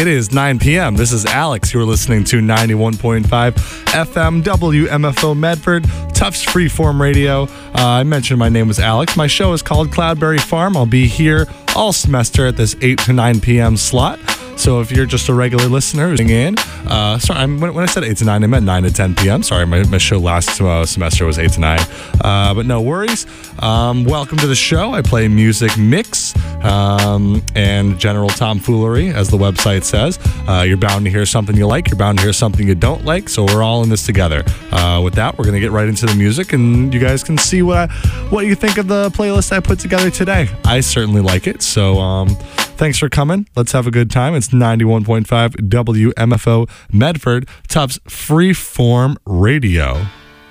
It is 9 p.m. This is Alex. You're listening to 91.5 FM WMFO Medford, Tufts Freeform Radio. I mentioned my name was Alex. My show is called Cloudberry Farm. I'll be here all semester at this 8 to 9 p.m. slot. So if you're just a regular listener who's in, sorry, when I said 8 to 9, I meant 9 to 10 p.m. Sorry, my show last semester was 8 to 9. But no worries. Welcome to the show. I play music mix and general tomfoolery, as the website says. You're bound to hear something you like. You're bound to hear something you don't like. So we're all in this together. With that, we're going to get right into the music, and you guys can see what you think of the playlist I put together today. I certainly like it. So thanks for coming. Let's have a good time. It's 91.5 WMFO Medford, Tufts Freeform Radio.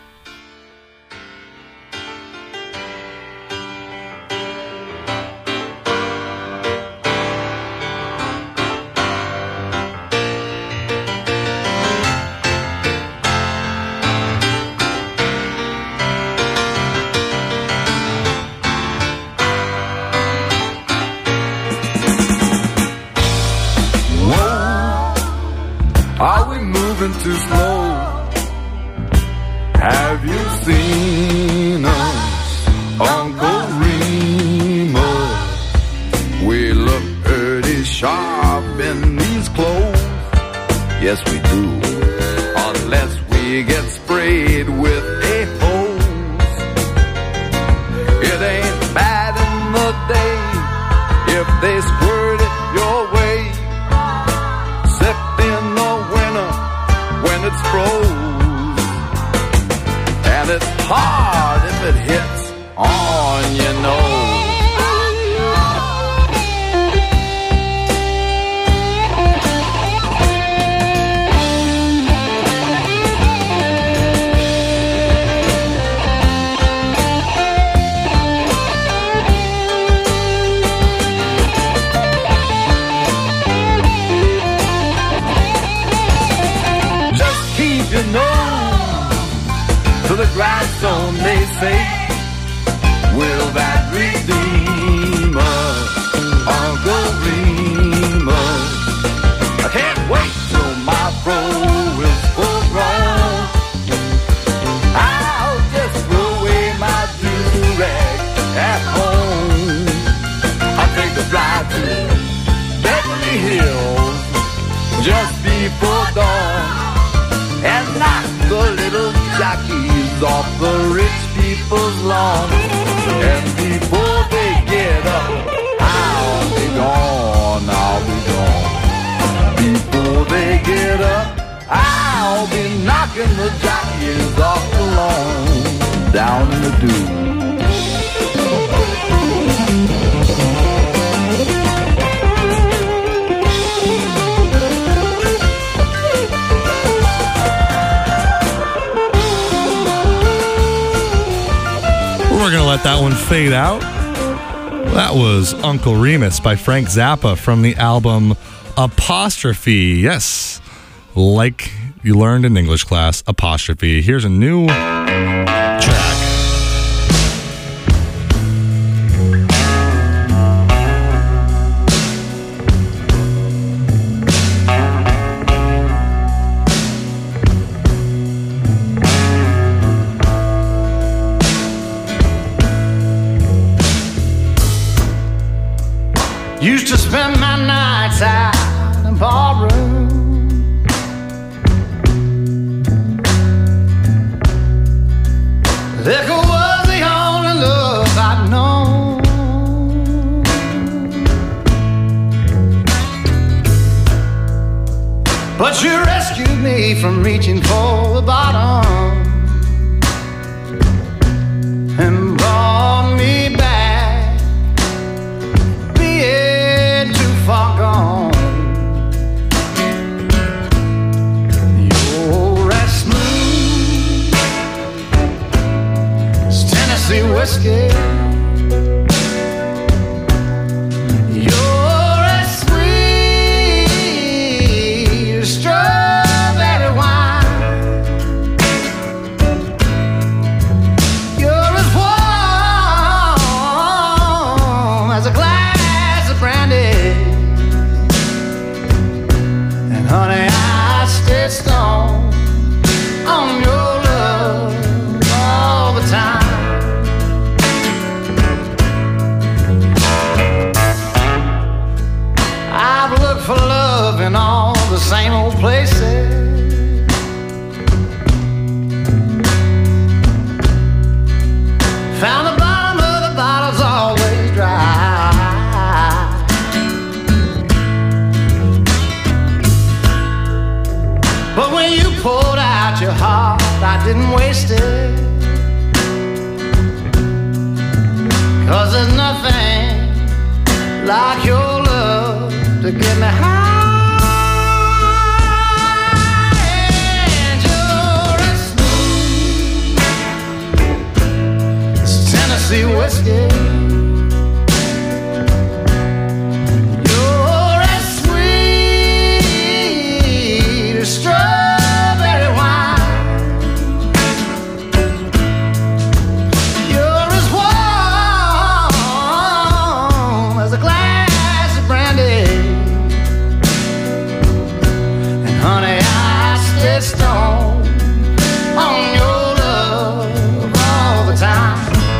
Too slow. Have you seen us, Uncle Remus? We look pretty sharp in these clothes. Yes, we do. Unless we get sprayed with a hose. It ain't bad in the day if they squirt it your way. Except in the winter when it's froze, and it's hard if it hits on your nose. Your nose to the grindstone, they say. Will that redeem us, Uncle Remus? I can't wait till my fro is full grown. I'll just throw away my do-rag at home. I'll take the flight to Beverly Hills just before dawn, and knock the little jockeys off the rich people's lawn. And before they get up, I'll be gone, I'll be gone. Before they get up, I'll be knocking the jockeys off the lawn, down in the dew. We're going to let that one fade out. That was Uncle Remus by Frank Zappa from the album Apostrophe. Yes, like you learned in English class, apostrophe. Here's a new track. Used to spend my nights out in ballroom. Liquor was the only love I'd known. But you rescued me from reaching for the bottom and brought me back. Far gone. You're as smooth as Tennessee whiskey. You're as sweet as strawberry wine. You're as warm as a glass of brandy. same old places. Found the bottom of the bottle's always dry. But when you poured out your heart, I didn't waste it. 'Cause there's nothing like your love to get me high. And you're as smooth as Tennessee whiskey. You're as sweet as strawberry wine. You're as warm as a glass of brandy. And honey, I stay stoned on your love all the time.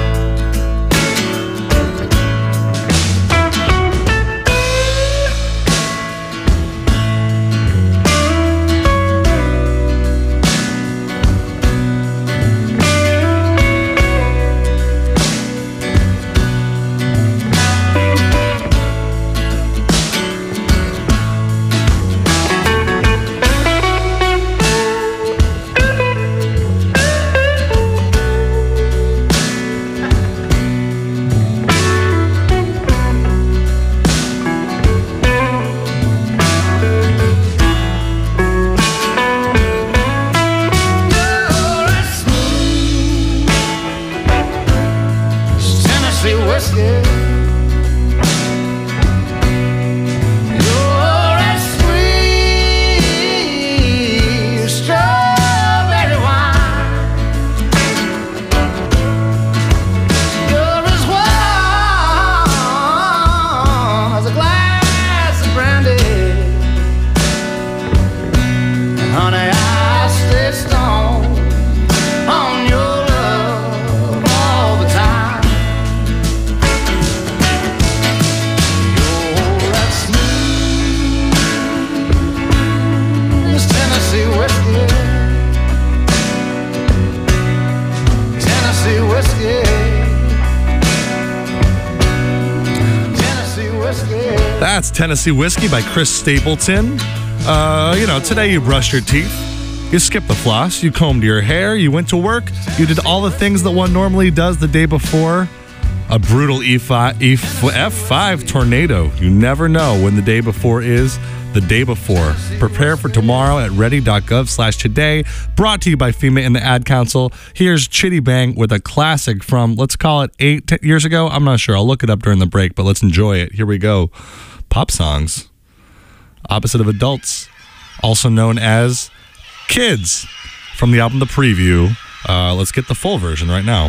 That's Tennessee Whiskey by Chris Stapleton. Today you brushed your teeth, you skipped the floss, you combed your hair, you went to work, you did all the things that one normally does the day before. A brutal F5 tornado. You never know when the day before is the day before. Prepare for tomorrow at ready.gov/today. Brought to you by FEMA and the Ad Council. Here's Chitty Bang with a classic from, let's call it 8 years ago. I'm not sure. I'll look it up during the break, but let's enjoy it. Here we go. Pop songs. Opposite of adults. Also known as kids. From the album The Preview. Let's get the full version right now.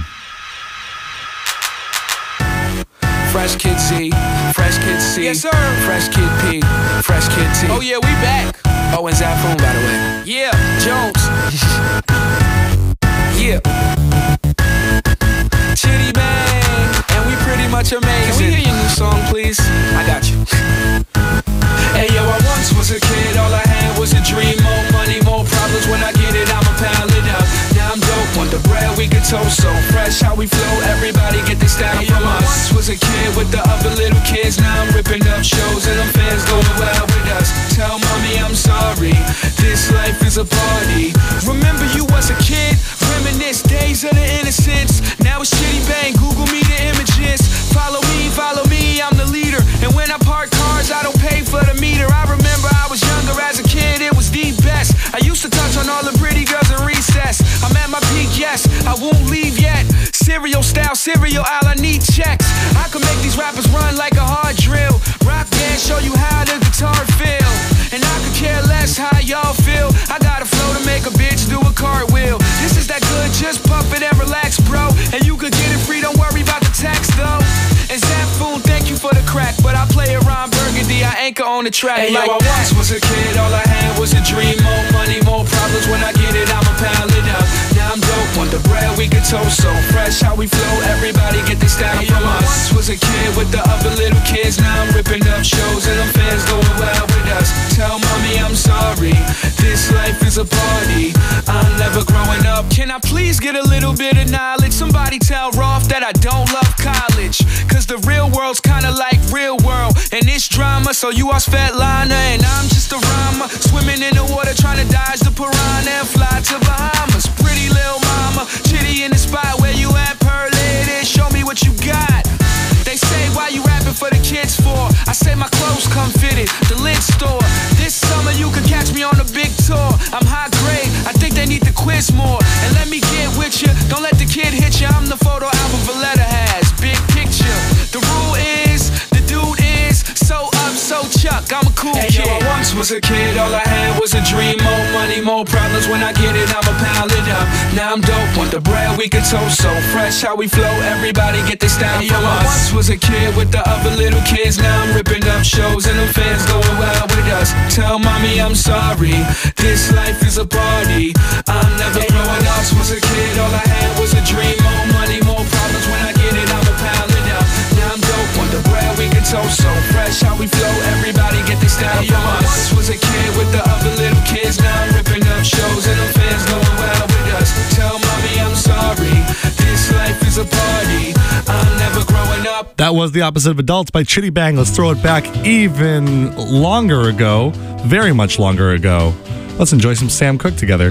Fresh Kid Z, Fresh Kid C, yes, sir. Fresh Kid P, Fresh Kid T. Oh yeah, we back. Oh, and Zafoon, by the way. Yeah, Jones. Yeah. Chitty Bang, and we pretty much amazing. Can we hear your new song, please? I got you. Hey yo, I once was a kid, all I had was a dream. More money, more problems, when I get it, I'ma pile it up. Now I'm dope, want the bread, we can toast so fresh. How we flow, everybody get this style from us. Once was a kid with the other little kids. Now I'm ripping up shows and them fans going wild with us. Tell mommy I'm sorry, this life is a party. Remember you was a kid, reminisce days of the innocence. Now it's Chitty Bang, Google me the images. Follow me, I'm the leader. And when I park cars, I don't pay for the meter. I remember I was younger as a kid, it was the best. I used to touch on all the pretty girls in recess. I'm at my peak, yes, I won't leave yet. Cereal style, cereal aisle, I need checks. I can make these rappers run like a hard drill. Rock band, show you how the guitar feel. And I could care less how y'all feel. I got a flow to make a bitch do a cartwheel. This is that good, just pump it and relax, bro. And you could get it free, don't worry about the tax, though. And Zafoon, thank you for the crack, but I play around Burgundy, I anchor on the track. Hey, like yo, I once was a kid, all I had was a dream. More money, more problems, when I get it, I'ma pile it up. Now I'm dope, want the bread, we can toast so fresh. How we flow, everybody get this style from us. Once was a kid with the other little kids. Now I'm ripping up shows and them fans going wild with us. Tell mommy I'm sorry, sorry. This life is a party, I'm never growing up. Can I please get a little bit of knowledge? Somebody tell Rolf that I don't love college, cause the real world's kinda like real world, and it's drama. So you are Svetlana and I'm just a rhymer, swimming in the water trying to dodge the piranha and fly to Bahamas. Pretty little mama, chitty in the spot where you at, per lady, show me what you got. They say, why you rapping for the kids for? I say my clothes come fitted, the lid store. This summer you could catch me on a big tour. I'm high grade, I think they need to quiz more. And let me get with you, don't let the kid hit you. I'm the photo album Valletta has, big picture. The rule is, the dude is so up, so Chuck, I'm a cool kid. Yo, I once was a kid, all I had was a dream. More money, more problems, when I get it, I'ma pile it up. Now I'm dope, want the bread we can toast. So fresh how we flow, everybody get their style from us. I once was a kid with the other little kids. Now I'm ripping up shows and the fans going wild with us. Tell mommy I'm sorry, this life is a party, I'm never growing up. Was a kid, all I had was a dream. More money, more problems, when I get it, I'ma pile it up. Now I'm dope, want the bread we can toast. So fresh how we flow, everybody get their style from us. I once was a kid with the other little kids. Now I'm ripping up shows and the fans going wild with us. Tell mommy I'm sorry, this life is a party, I'm never growing up. That was The Opposite of Adults by Chitty Bang. Let's throw it back even longer ago, very much longer ago. Let's enjoy some Sam Cooke together.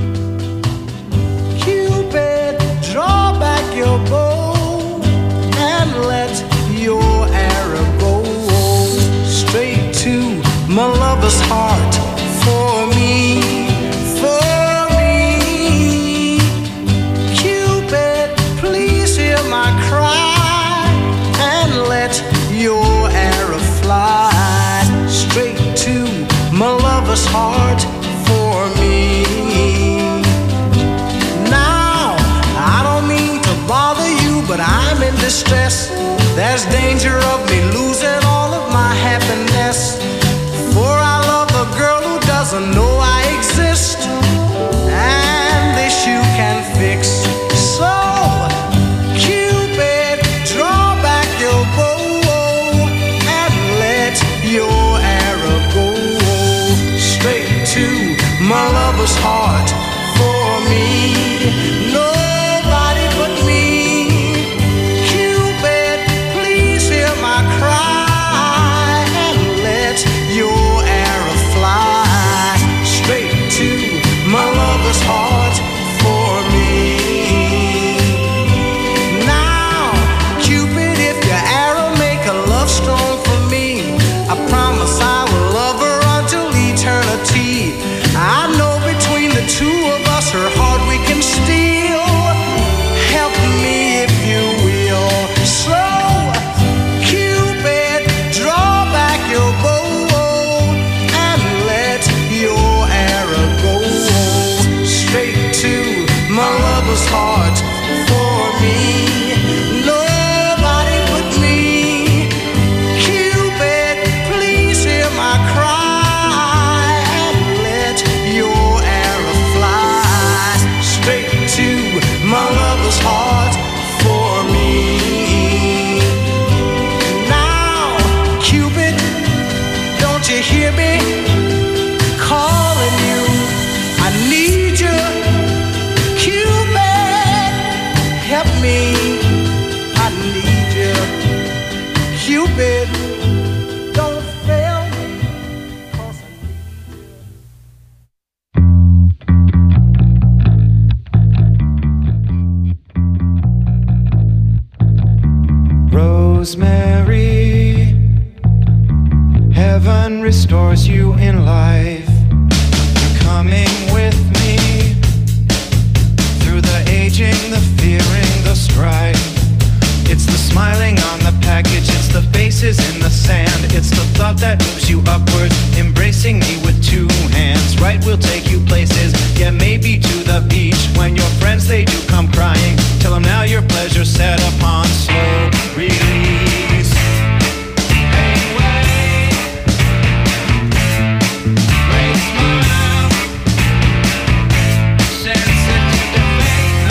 Cupid, draw back your bow and let your arrow go straight to my lover's heart. For me, for me. Cupid, please hear my cry and let your arrow fly straight to my lover's heart. For me. Now, I don't mean to bother you, but I'm in distress. There's danger of me losing all of my happiness. For I love a girl who doesn't know I exist, and this you can fix. So, Cupid, draw back your bow and let your arrow go straight to my lover's heart. For me, nobody but me. Cupid, please hear my cry and let your arrow fly straight to my lover's heart. For me. Now, Cupid, if your arrow make a love stone for me, I promise I will love her until eternity. I know between the two of us her heart we can steal. Help me if you will. So, Cupid, draw back your bow and let your arrow go straight to my lover's heart. For me, nobody but me. Cupid, please hear my cry and let your arrow fly straight to my lover's heart. For me. Now, Cupid, don't you hear me calling you? I need you. Cupid, help me. I need you. Cupid, don't fail me, 'cause I need you. Rosemary, heaven restores you in life. You're coming with me through the aging, the fearing, the strife. It's the smiling on the package, it's the faces in the sand. It's the thought that moves you upwards, embracing me with two hands. Right, we'll take you places, yeah, maybe to the beach. When your friends, they do come crying, tell them now your pleasure's set upon slow release. Hey, wait. Great smile, sensitive to faith.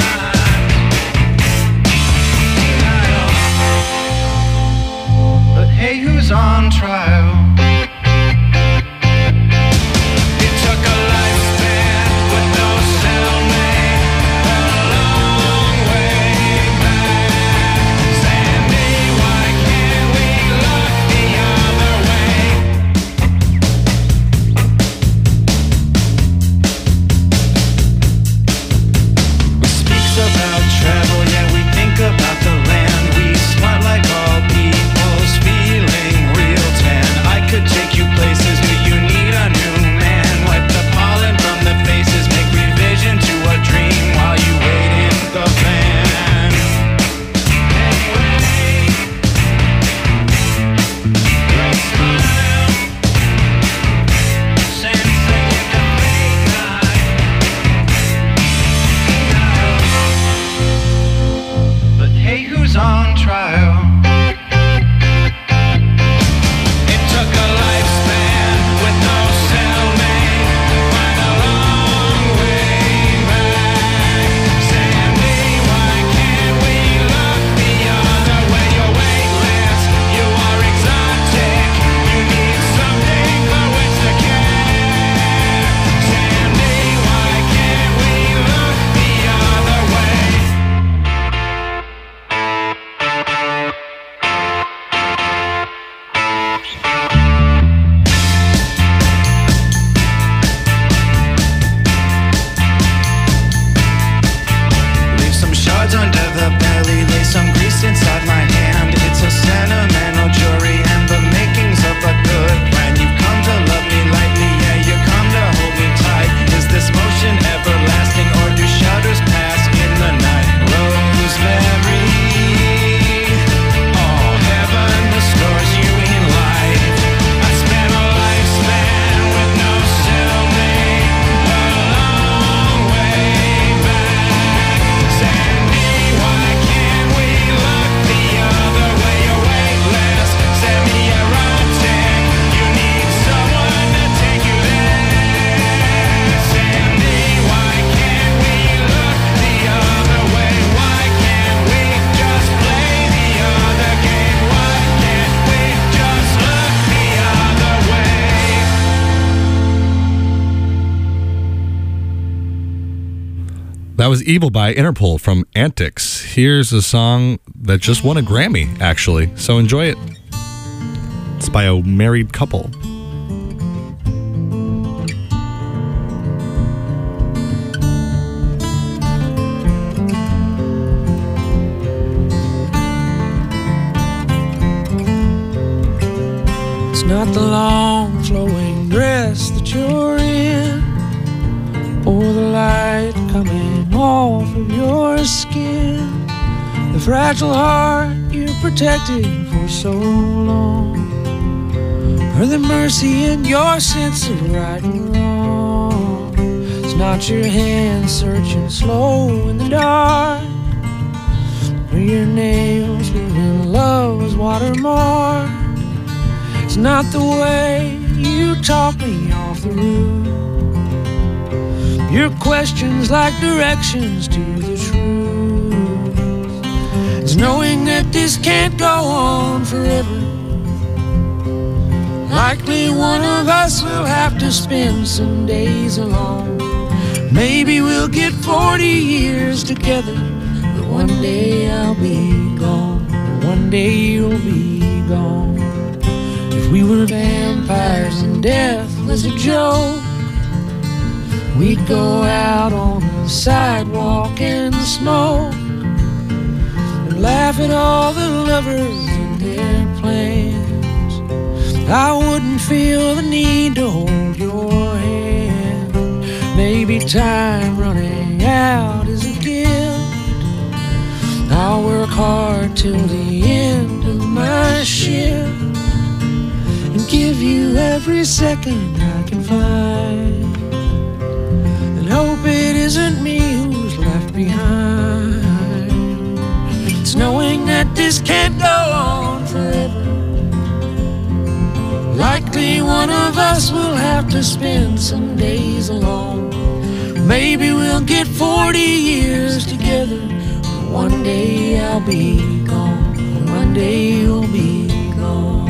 But hey, who's on trial? It took That was Evil by Interpol from Antics. Here's a song that just won a Grammy, actually, so enjoy it. It's by a married couple. It's not the long flowing dress that you're in, or the light coming off of your skin, the fragile heart you protected for so long, or the mercy in your sense of right and wrong. It's not your hand searching slow in the dark, or your nails leaving love's watermark. It's not the way you talk me off the roof, your questions like directions to the truth. It's knowing that this can't go on forever. Likely one of us will have to spend some days alone. Maybe we'll get 40 years together, but one day I'll be gone, one day you'll be gone. If we were vampires and death was a joke, we'd go out on the sidewalk and smoke, and laugh at all the lovers and their plans. I wouldn't feel the need to hold your hand. Maybe time running out is a gift. I'll work hard till the end of my shift, and give you every second I can find, and hope it isn't me who's left behind. It's knowing that this can't go on forever. Likely one of us will have to spend some days alone. Maybe we'll get 40 years together. One day I'll be gone, one day you'll be gone.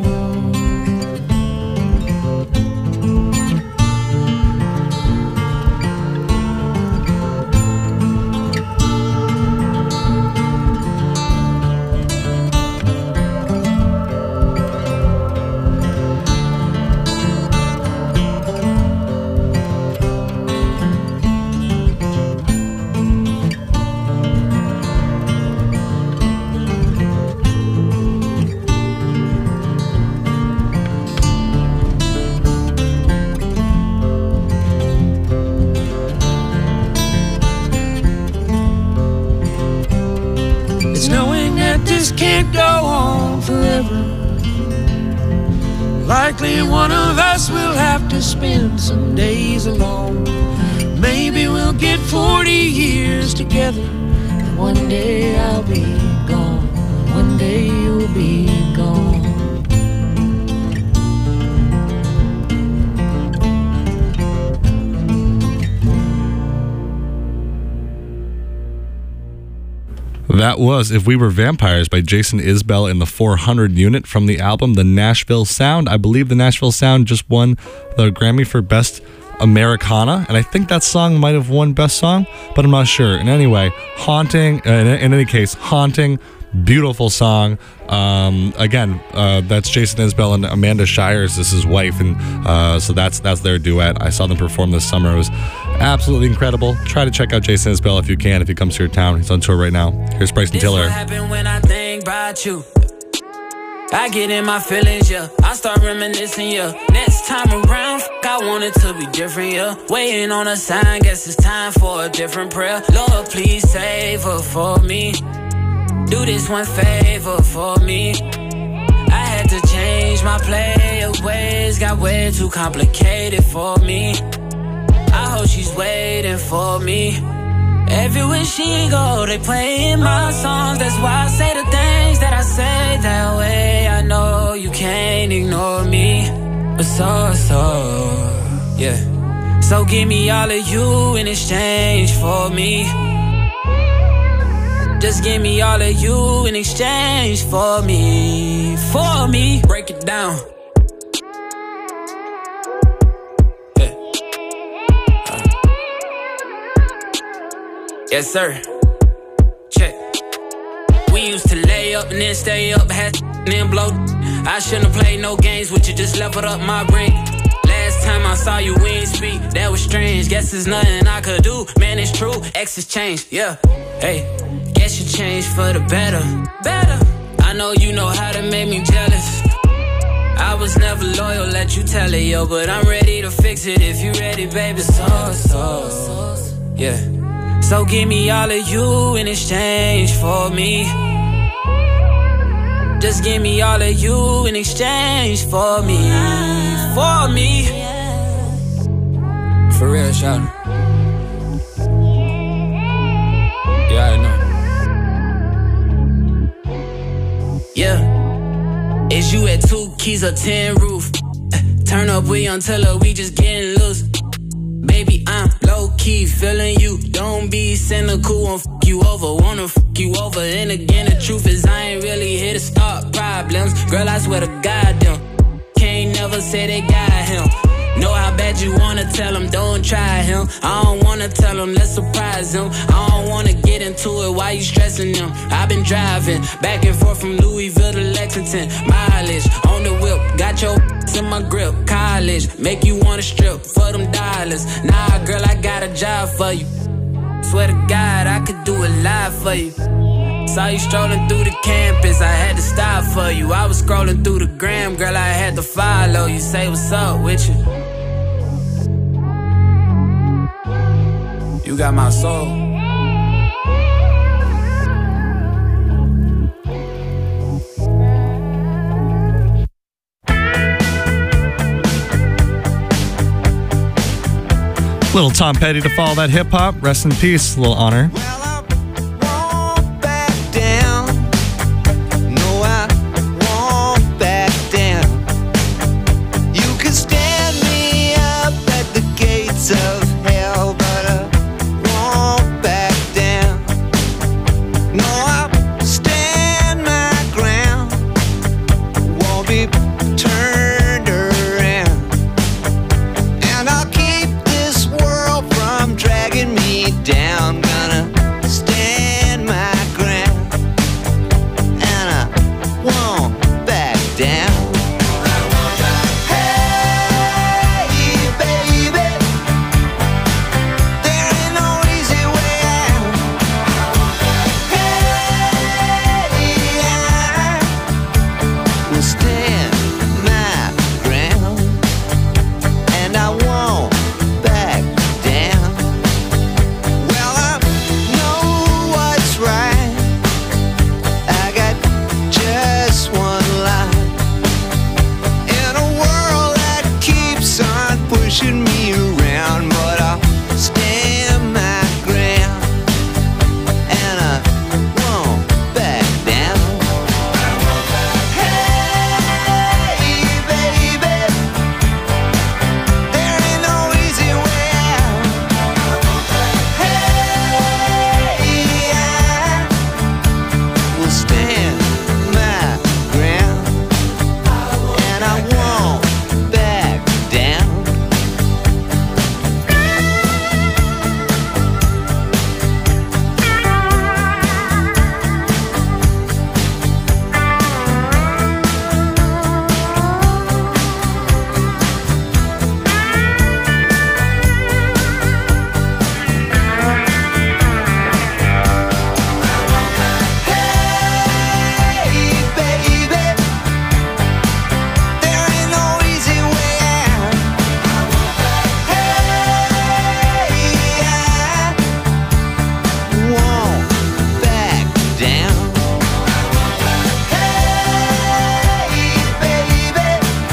Can't go on forever. Likely one of us will have to spend some days alone. Maybe we'll get 40 years together. One day I'll be gone, one day you'll be gone. That was If We Were Vampires by Jason Isbell in the 400 unit from the album The Nashville Sound. I believe The Nashville Sound just won the Grammy for Best Americana, and I think that song might have won Best Song, but I'm not sure. In any way, haunting, in any case, haunting, beautiful song. Again, that's Jason Isbell and Amanda Shires, this is his wife, and so that's their duet. I saw them perform this summer. It was absolutely incredible. Try to check out Jason Isbell if you can, if he comes to your town. He's on tour right now. Here's Bryson Tiller. This what happened when I think about you. I get in my feelings, yeah. I start reminiscing, yeah. Next time around, I want it to be different, yeah. Waiting on a sign, guess it's time for a different prayer. Lord, please save her for me. Do this one favor for me. I had to change my play of ways, got way too complicated for me. I hope she's waiting for me. Everywhere she go, they playing my songs. That's why I say the things that I say that way. I know you can't ignore me, but yeah. So give me all of you in exchange for me. Just give me all of you in exchange for me. For me, break it down. Yes, sir. Check. We used to lay up and then stay up, had and then blow. I shouldn't have played no games with you, just leveled up my brain. Last time I saw you, we ain't speak, that was strange. Guess there's nothing I could do, man, it's true. Exes changed, yeah. Hey, guess you changed for the better. I know you know how to make me jealous. I was never loyal, let you tell it, yo. But I'm ready to fix it if you ready, baby. Yeah. So give me all of you in exchange for me. Just give me all of you in exchange for me. For me. For real, shout. Yeah, I know. Yeah. Is you at 2 keys or 10 roof? Turn up, we until we just getting loose. Baby, I'm low-key feeling you. Don't be cynical, won't fuck you over. Wanna fuck you over. And again, the truth is I ain't really here to start problems. Girl, I swear to God, them can't never say they got him. Know how bad you wanna tell him, don't try him. I don't wanna tell him, let's surprise him. I don't wanna get into it, why you stressing him? I've been driving back and forth from Louisville to Lexington. Mileage on the whip, got your in my grip. College, make you wanna strip for them dollars. Nah, girl, I got a job for you. Swear to God, I could do it live for you. Saw you strolling through the campus, I had to stop for you. I was scrolling through the gram, girl, I had to follow you. Say what's up with you. You got my soul. Little Tom Petty to follow that hip hop. Rest in peace, little honor. Well, I won't back down. No, I won't back down. You can stand me up at the gates of hell, but I won't back down. No, I'll stand my ground. Won't be turned around. And I'll keep this world from dragging me down. Gonna stand my ground, and I won't back down. Hey, baby, there ain't no easy way out. Hey, I will stand my ground, and I won't back down. Well, I know what's right. I got just one life in a world that keeps on pushing me around, but I'll stand my ground, and I won't back down. Hey, baby, there ain't no easy way out. Hey, I will stand my ground, and I won't back down. Hey, baby, there ain't no easy way out. Hey, I won't back down. Hey, baby,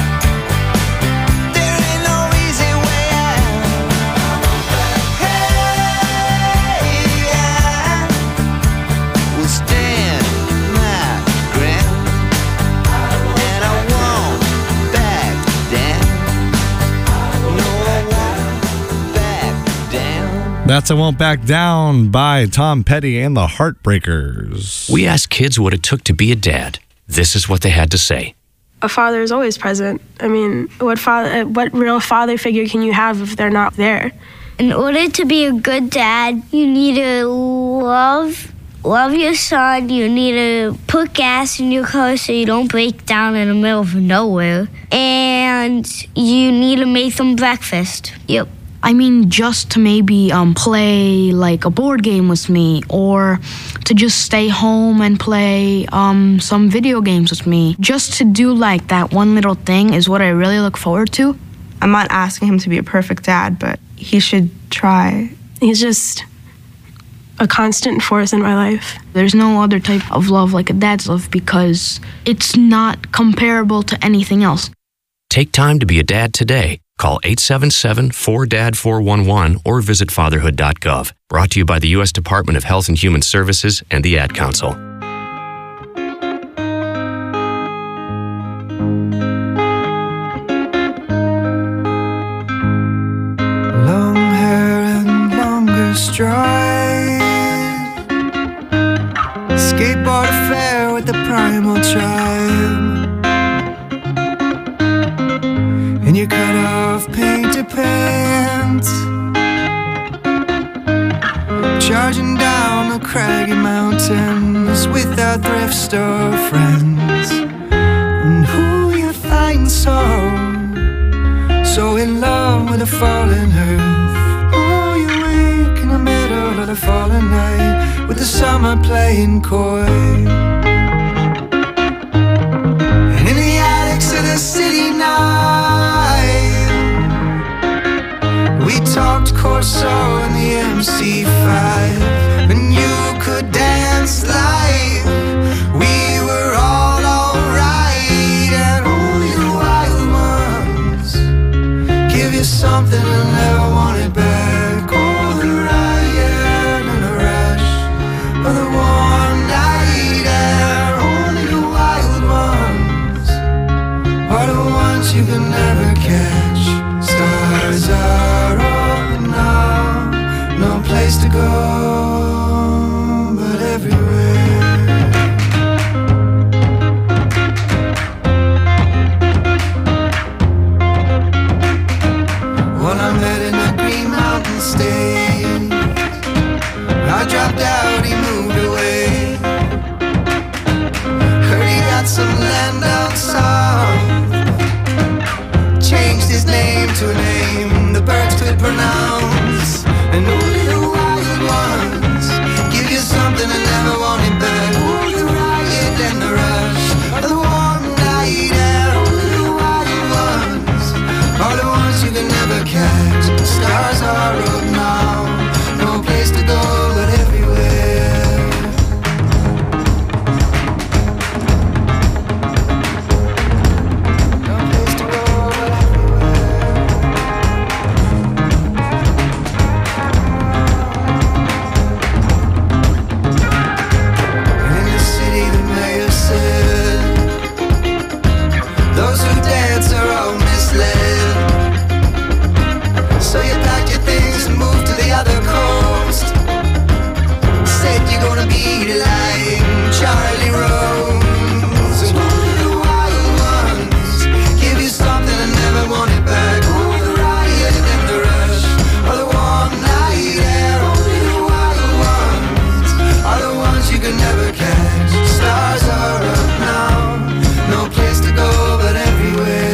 there ain't no easy way out. Hey, I will stand my ground, and I won't back down. No, I won't back down. That's I Won't Back Down by Tom Petty and the Heartbreakers. We asked kids what it took to be a dad. This is what they had to say. A father is always present. I mean, what real father figure can you have if they're not there? In order to be a good dad, you need to love your son. You need to put gas in your car so you don't break down in the middle of nowhere. And you need to make them breakfast. Yep. I mean, just to maybe play like a board game with me, or to just stay home and play some video games with me. Just to do like that one little thing is what I really look forward to. I'm not asking him to be a perfect dad, but he should try. He's just a constant force in my life. There's no other type of love like a dad's love because it's not comparable to anything else. Take time to be a dad today. Call 877-4DAD-411 or visit fatherhood.gov. Brought to you by the U.S. Department of Health and Human Services and the Ad Council. Long hair and longer stride, skateboard affair with the primal tribe, and you cut off painted pants, charging down the craggy mountains with our thrift store friends. And who you find so in love with the fallen earth? Oh, you wake in the middle of the fallen night with the summer playing coy. And in the attics of the city night, we talked Corso and the MC5, and you could dance like we were all alright. And only the wild ones give you something and never want it back. Oh, the riot and the rush of the warm night air. Only the wild ones are the ones you can never catch. Stars are up now, no place to go but everywhere. Well, I met in a Green Mountain State. I dropped out, he moved away. Heard he got some land down south, changed his name to a name the birds could pronounce. And only the wild ones give you something and never want it back. Oh, the riot and the rush of the warm night air. Only the wild ones are the ones you can never catch. The stars are up now, no place to go but everywhere. No place to go but everywhere. And in the city the mayor said, those who dance are all misled. So you packed your things and moved to the other coast. Said you're gonna be like Charlie Rose. And only the wild ones give you something and never want it back. Oh, the riot and the rush of the warm night air. Only the wild ones are the ones you can never catch. Stars are up now, no place to go but everywhere.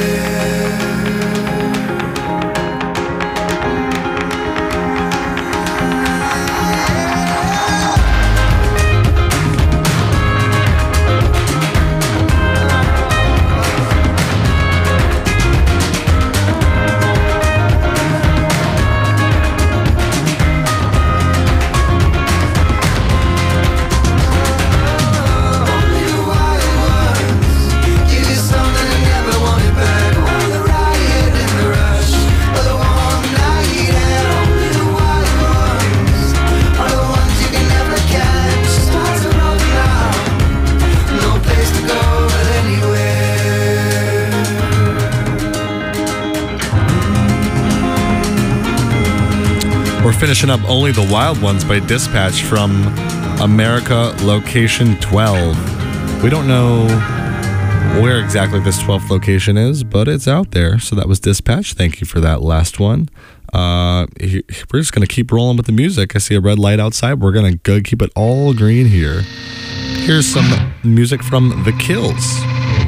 Only the wild ones give you something and never want it back. Oh, the riot and the rush of the warm night air. Only the wild ones are the ones you can never catch. Stars are up now, no place to go but anywhere. We're finishing up Only the Wild Ones by Dispatch from America Location 12. We don't know where exactly this 12th location is, but it's out there. So that was Dispatch. Thank you for that last one. We're just going to keep rolling with the music. I see a red light outside. We're going to go keep it all green here. Here's some music from The Kills.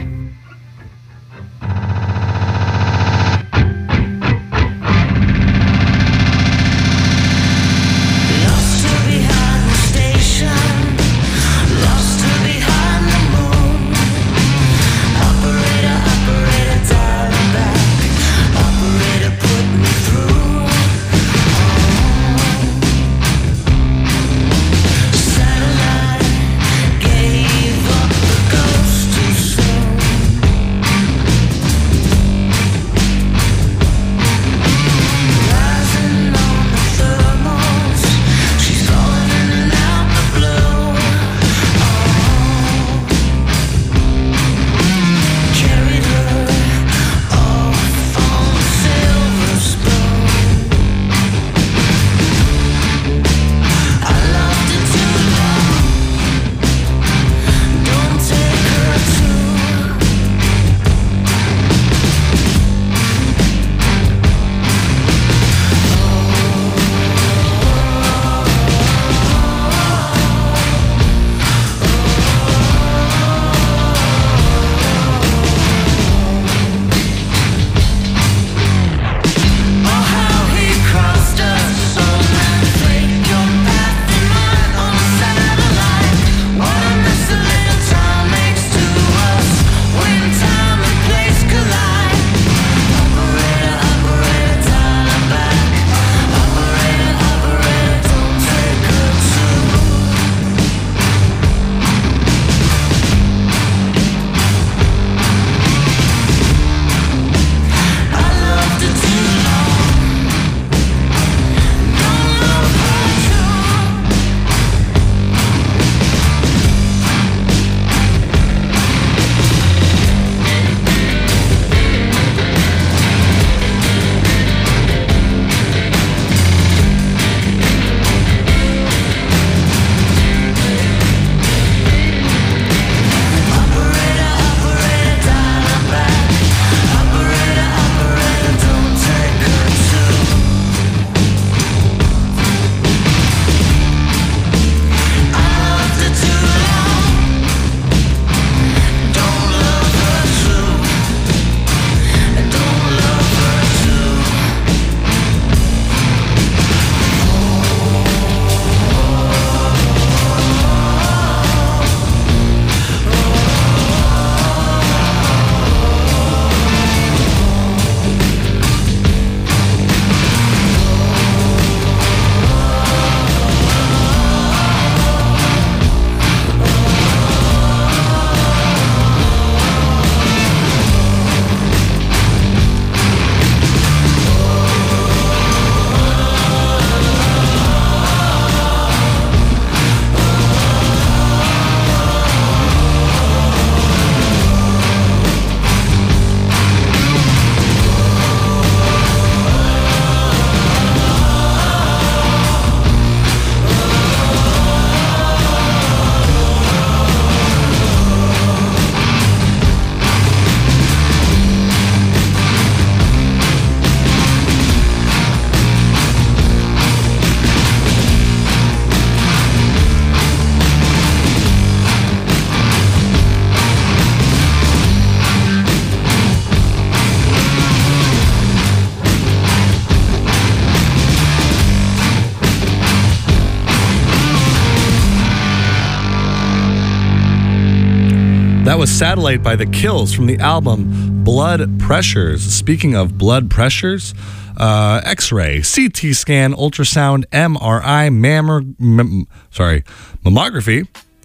That was Satellite by The Kills from the album Blood Pressures. Speaking of blood pressures, X-ray, CT scan, ultrasound, MRI, mammography,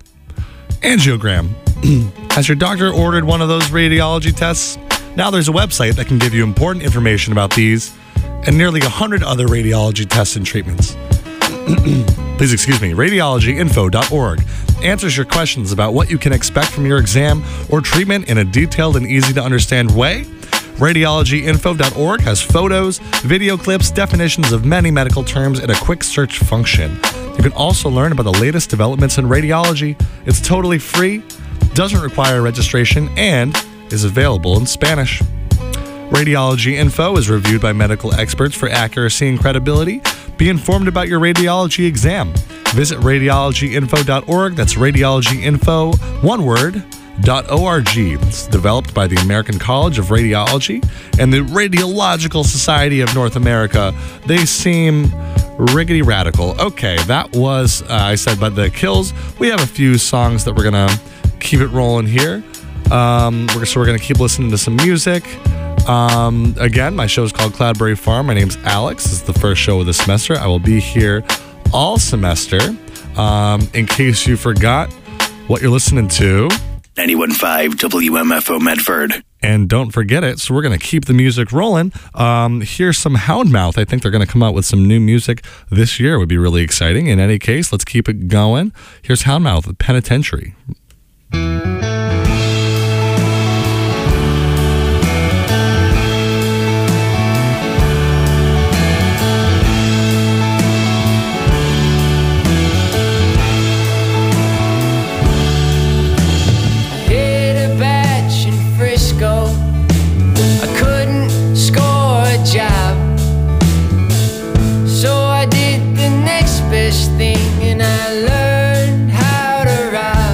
angiogram. Has your doctor ordered one of those radiology tests? Now there's a website that can give you important information about these and nearly 100 other radiology tests and treatments. Please excuse me, radiologyinfo.org answers your questions about what you can expect from your exam or treatment in a detailed and easy to understand way. Radiologyinfo.org has photos, video clips, definitions of many medical terms, and a quick search function. You can also learn about the latest developments in radiology. It's totally free, doesn't require registration, and is available in Spanish. Radiology Info is reviewed by medical experts for accuracy and credibility. Be informed about your radiology exam. Visit radiologyinfo.org. That's radiologyinfo, one word, .org. It's developed by the American College of Radiology and the Radiological Society of North America. They seem riggedy radical. Okay, that was, I said, by The Kills. We have a few songs that we're going to keep it rolling here. We're going to keep listening to some music. Again, my show is called Cloudberry Farm. My name's Alex. This is the first show of the semester. I will be here all semester. In case you forgot what you're listening to, 91.5 WMFO Medford. And don't forget it, so we're going to keep the music rolling. Here's some Houndmouth. I think they're going to come out with some new music this year. It would be really exciting. In any case, let's keep it going. Here's Houndmouth with Penitentiary. Thing and I learned how to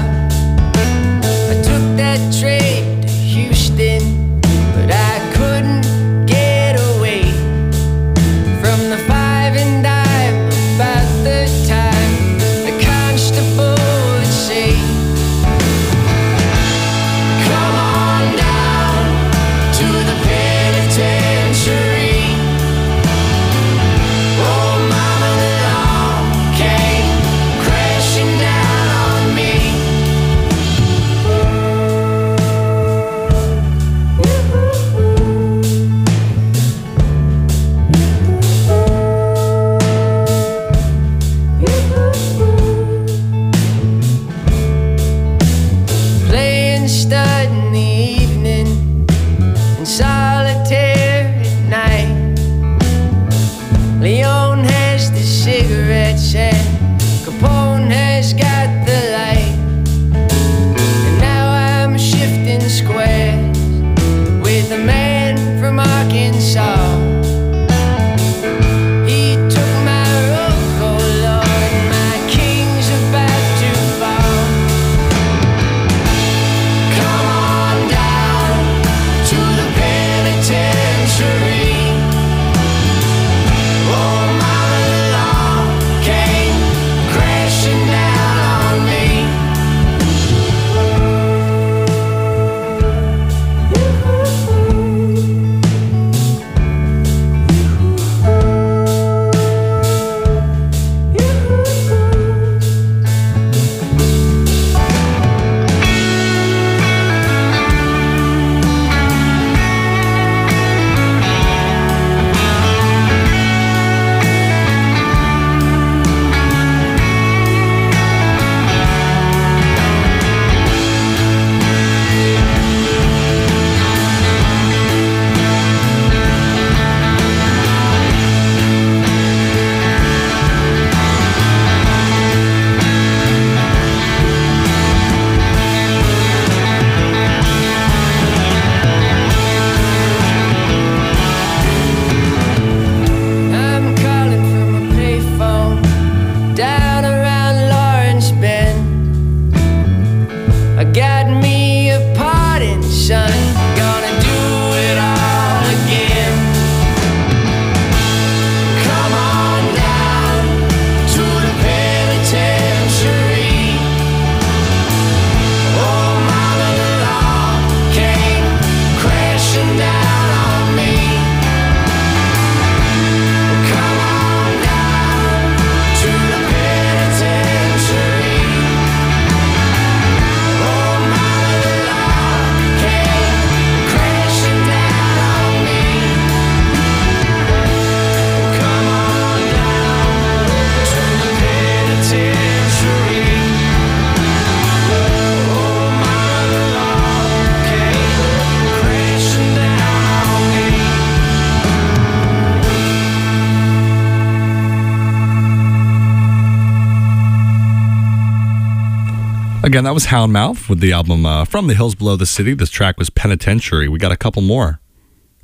Again, that was Houndmouth with the album From the Hills Below the City. This track was Penitentiary. We got a couple more.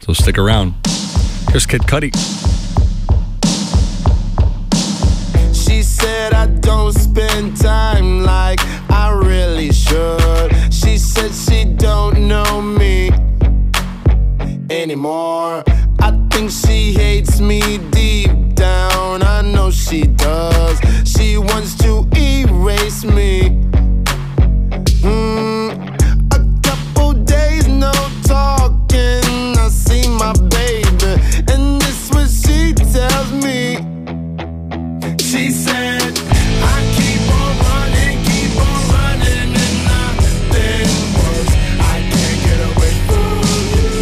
So stick around. Here's Kid Cudi. She said I don't spend time like I really should. She said she don't know me anymore. I think she hates me deep down. I know she does. She wants to erase me. A couple days no talking. I see my baby, and this what she tells me. She said, I keep on running, and nothing works. I can't get away from you.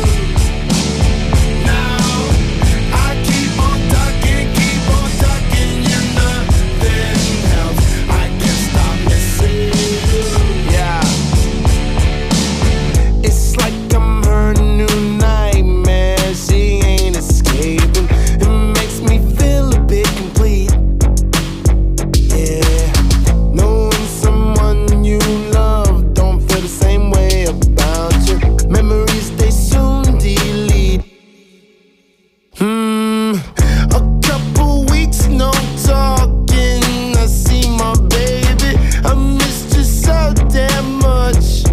Now, I keep on talking, you nothing else. I can't stop missing you. Yeah. It's like I'm her new nightmare. She ain't escaping. It makes me feel a bit complete. Knowing someone you love don't feel the same way about you. Memories they soon delete. A couple weeks no talking. I see my baby. I missed you so damn much.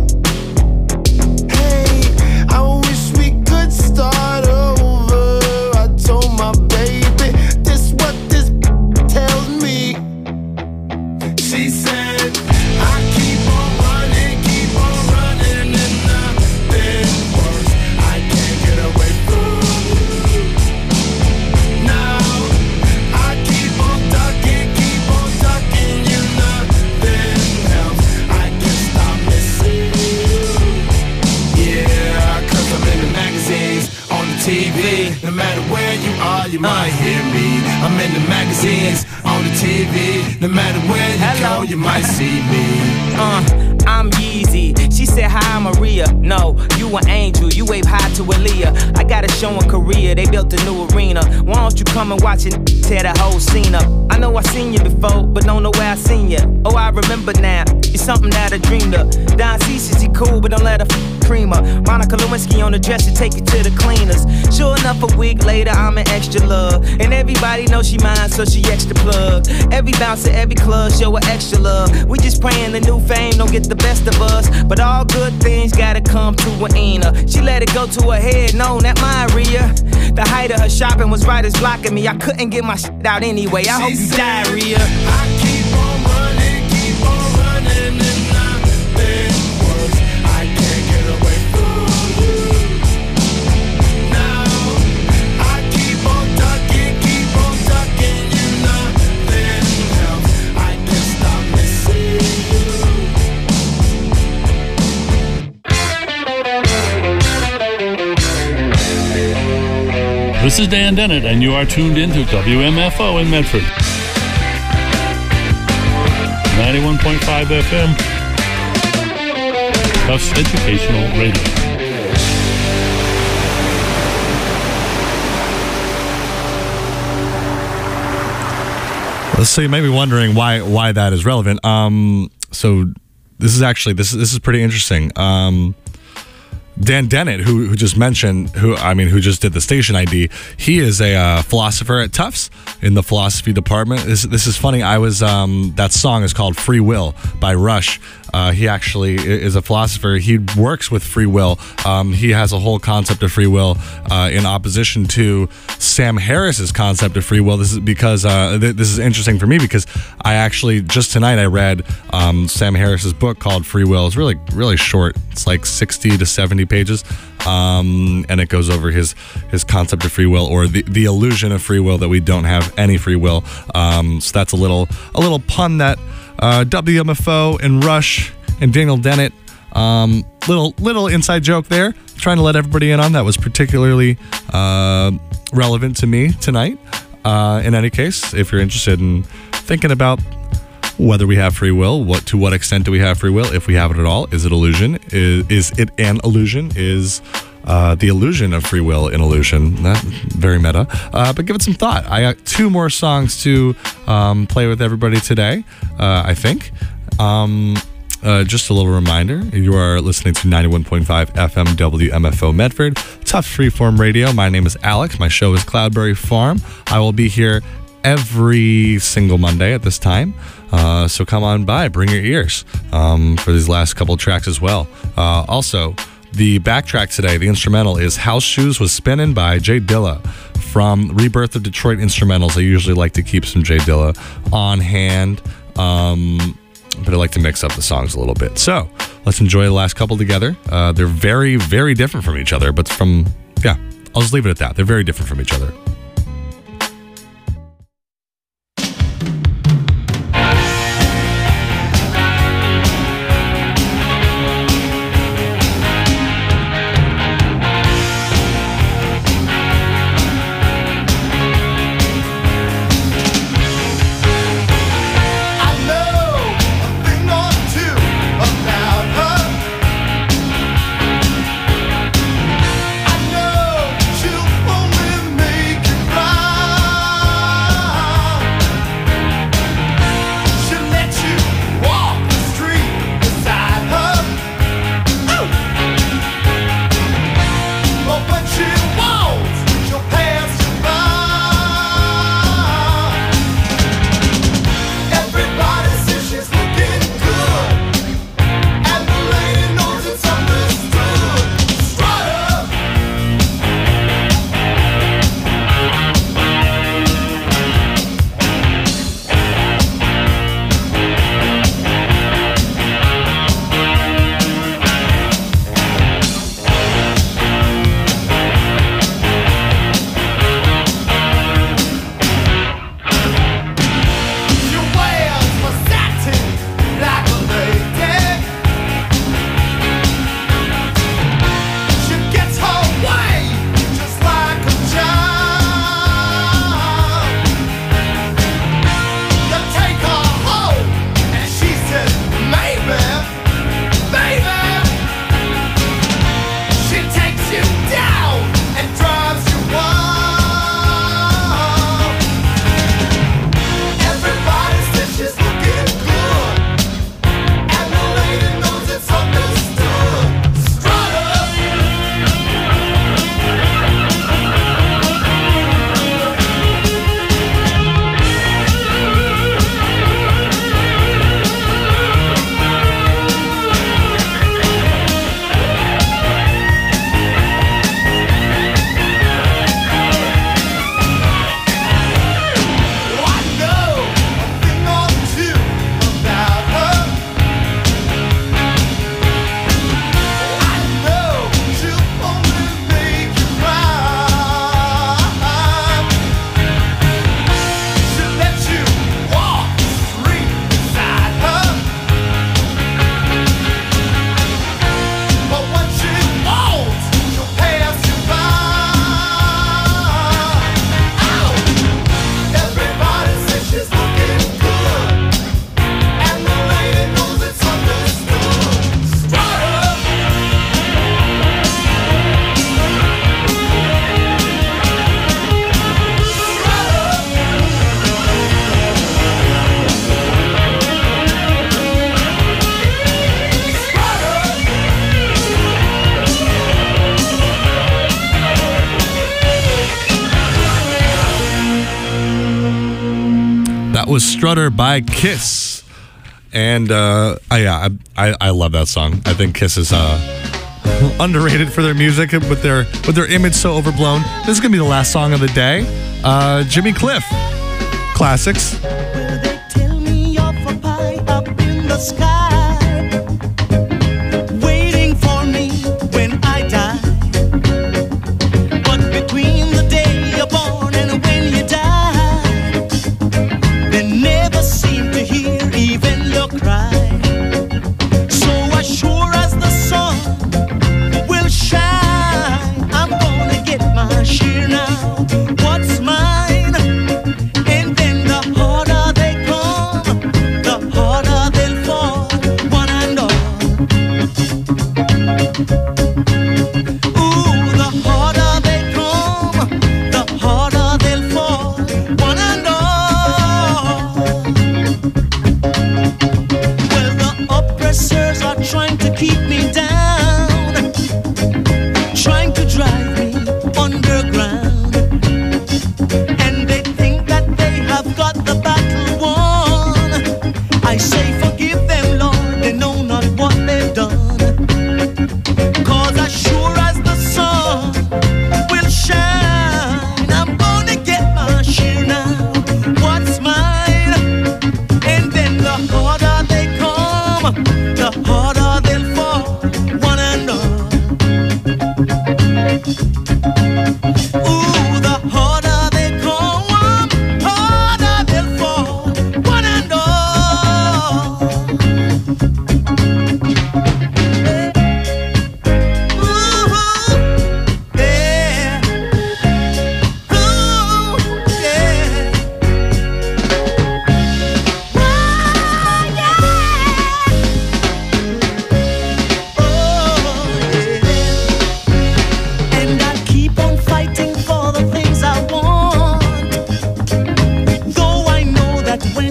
Hey, I wish we could start over. I told my baby this what this tells me. She said, I keep on running, and nothing works. I can't get away from you. Now, I keep on talking, you nothing else. I can't stop missing you. Yeah, 'cause I'm in the magazines, on the TV. No matter where you are, you might hear me. I'm in the magazines, on the TV. No matter where you go, you might see me. I'm Yeezy. She said, hi, I'm Maria. No, you an angel. You wave high to Aaliyah. I got a show in Korea. They built a new arena. Why don't you come and watch and tear the whole scene up? I know I seen you before, but don't know where I seen you. Oh, I remember now. You're something that I dreamed of. Don C says she cool, but don't let her cream her. Monica Lewinsky on the dresser, take it to the cleaners. Sure enough, a week later, I'm an extra love. And everybody knows she mine, so she extra plug. Every bouncer, every club, show her extra love. We just praying the new fame don't get the best of us. But all good things gotta come to an end. She let it go to her head, no, not my Rhea. The height of her shopping was right as blocking me. I couldn't get my shit out anyway. I hope you die, Rhea. I keep on running, and nothing works. I can't get away from you. Now, I keep on talking, you nothing else. I can't stop missing you. This is Dan Dennett, and you are tuned in to WMFO in Medford. 91.5 FM. Tufts Educational Radio. So you may be wondering why that is relevant. So this is pretty interesting. Dan Dennett, who just mentioned, who just did the station ID, he is a philosopher at Tufts in the philosophy department. This is funny. That song is called Free Will by Rush. He actually is a philosopher. He works with free will. He has a whole concept of free will in opposition to Sam Harris's concept of free will. This is because this is interesting for me because I actually just tonight I read Sam Harris's book called Free Will. It's really, really short. It's like 60 to 70 pages. And it goes over his concept of free will, or the illusion of free will, that we don't have any free will. So that's a little pun that WMFO and Rush and Daniel Dennett, little inside joke there, trying to let everybody in on. That was particularly relevant to me tonight. In any case, if you're interested in thinking about whether we have free will, to what extent do we have free will, if we have it at all, is it illusion? Is it an illusion? Is the illusion of free will an illusion? That very meta, but give it some thought. I got two more songs to play with everybody today, I think. just a little reminder, you are listening to 91.5 FM WMFO Medford, Tufts Freeform Radio. My name is Alex. My show is Cloudberry Farm. I will be here every single Monday at this time. So come on by, bring your ears for these last couple tracks as well. Also, the backtrack today, the instrumental, is House Shoes Was Spinnin' by Jay Dilla from Rebirth of Detroit Instrumentals. I usually like to keep some Jay Dilla on hand, but I like to mix up the songs a little bit. So let's enjoy the last couple together. They're very, very different from each other, but I'll just leave it at that. They're very different from each other. Was Strutter by Kiss, and I love that song. I think Kiss is underrated for their music with their image so overblown. This is gonna be the last song of the day. Jimmy Cliff, classics. Will they tell me of a pie up in the sky, waiting for me when I die? But between the day you're born and when you die, never seem to hear even your cry. So as sure as the sun will shine, I'm gonna get my share now. What's mine? And then the harder they come, the harder they'll fall.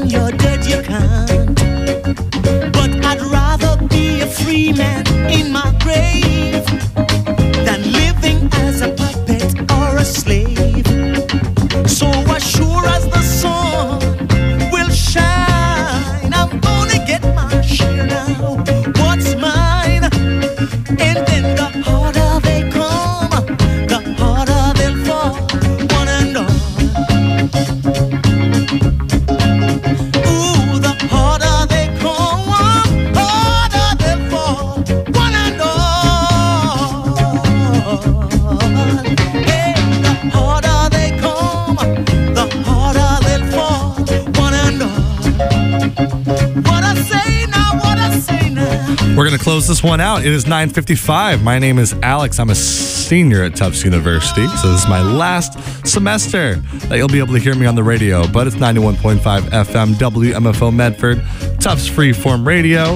when you're dead you can't. But I'd rather be a free man in my grave than living as a puppet or a slave. So as sure as the sun will shine, I'm gonna get my share now. What's mine? And then the harder they come, the harder they'll fall, one and all. Ooh, the harder they come, harder they'll fall, one and all. Hey, the harder they come, the harder they'll fall, one and all. What I say now, what I say now. We're going to close this one out. It is 9:55. My name is Alex. I'm a senior at Tufts University, so this is my last semester that you'll be able to hear me on the radio, but it's 91.5 FM, WMFO Medford, Tufts Freeform Radio.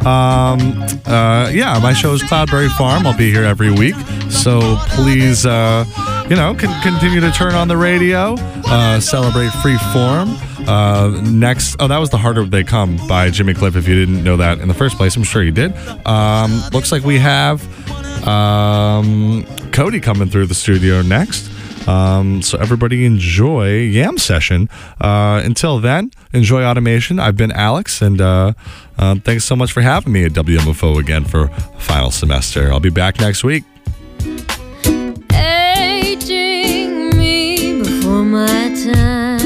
Yeah, my show is Cloudberry Farm. I'll be here every week, so please, continue to turn on the radio, celebrate Freeform. Next, that was The Harder They Come by Jimmy Cliff. If you didn't know that in the first place, I'm sure you did. Looks like we have Cody coming through the studio next. So everybody enjoy Yam Session. Until then, enjoy automation. I've been Alex, and thanks so much for having me at WMFO again for final semester. I'll be back next week. Aging me before my time.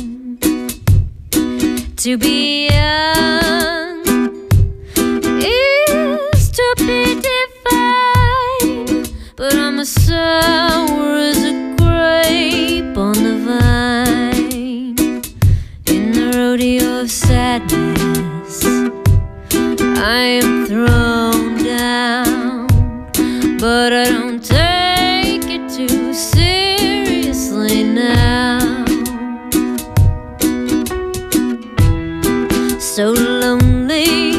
To be young is to be defined, but I'm as sour as a grape on the vine. In the rodeo of sadness, I am thrown down, but I don't take it too seriously now. So lonely,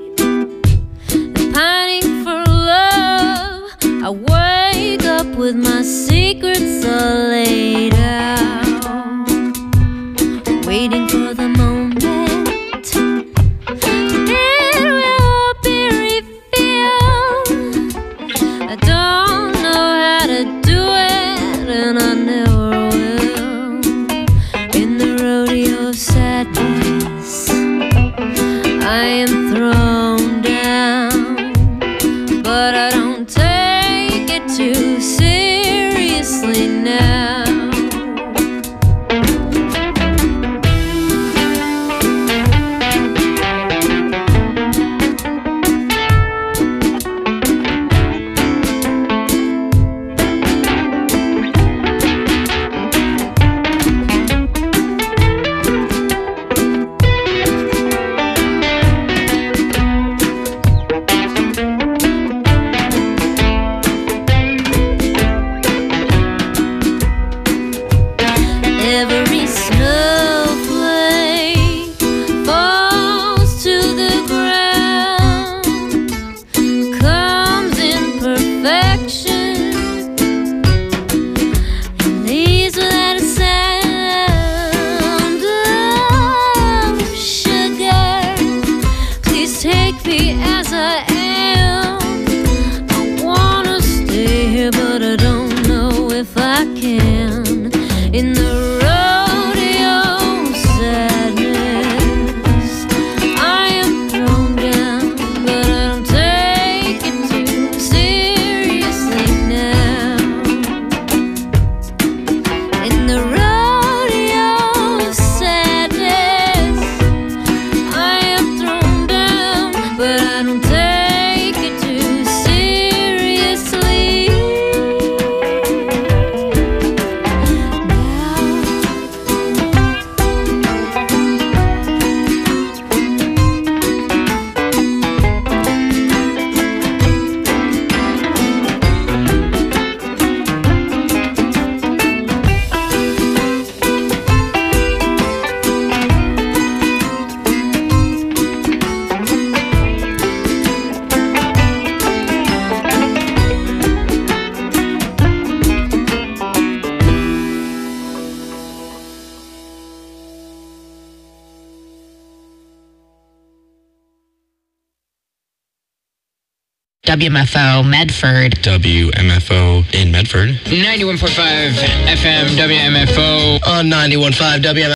pining for love. I wake up with my secrets all laid out, waiting for the moment it will be revealed. I don't know how to do it, and I never will. In the rodeo of sadness, I am thrown down, but I don't take it too seriously now. WMFO Medford. WMFO in Medford. 91.5 FM WMFO. On 91.5 WMFO.